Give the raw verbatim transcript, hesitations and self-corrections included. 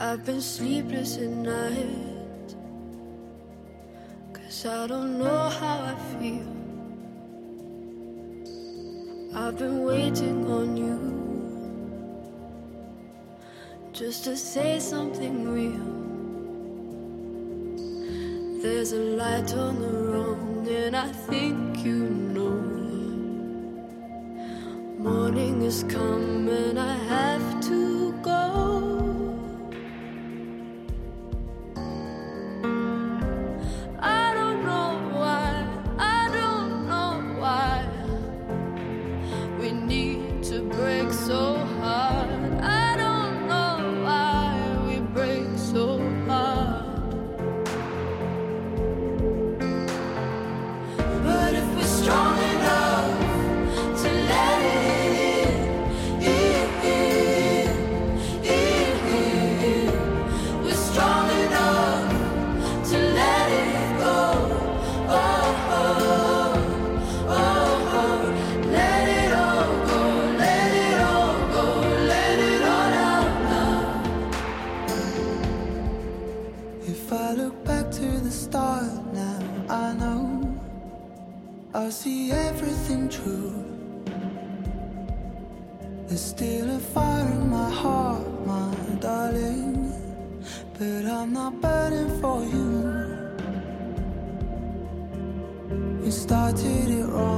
I've been sleepless at night, 'cause I don't know how I feel. I've been waiting on you, just to say something real. There's a light on the wrong, and I think you know. Morning has come and I have to go. I don't know why, I don't know why we need to break so hard. I don't know why we break so hard. But if we're strong enough to let it I see everything true. There's still a fire in my heart, my darling, but I'm not burning for you. We started it wrong.